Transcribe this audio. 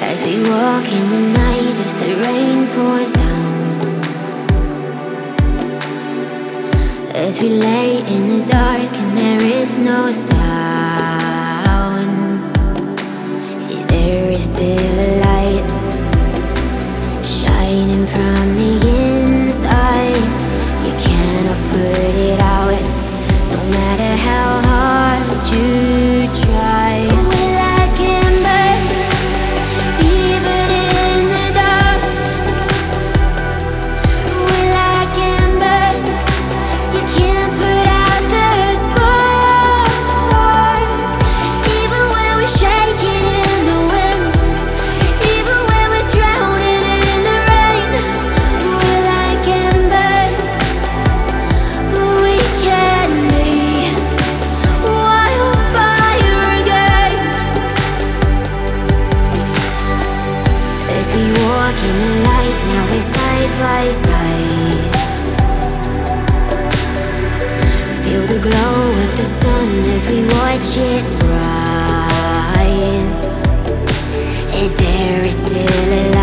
As we walk in the night, as the rain pours down, as we lay in the dark and there is no sound, there is still a light shining from the inside. You cannot put it out, no matter how hard you try. We're like embers, even in the dark. We're like embers, you can't put out the spark. Even when we're shaking in the wind, even when we're drowning in the rain. We're like embers, but we can be wildfire again. As we walk in the light, now we're side by side. Feel the glow of the sun as we watch it rise. And there is still a light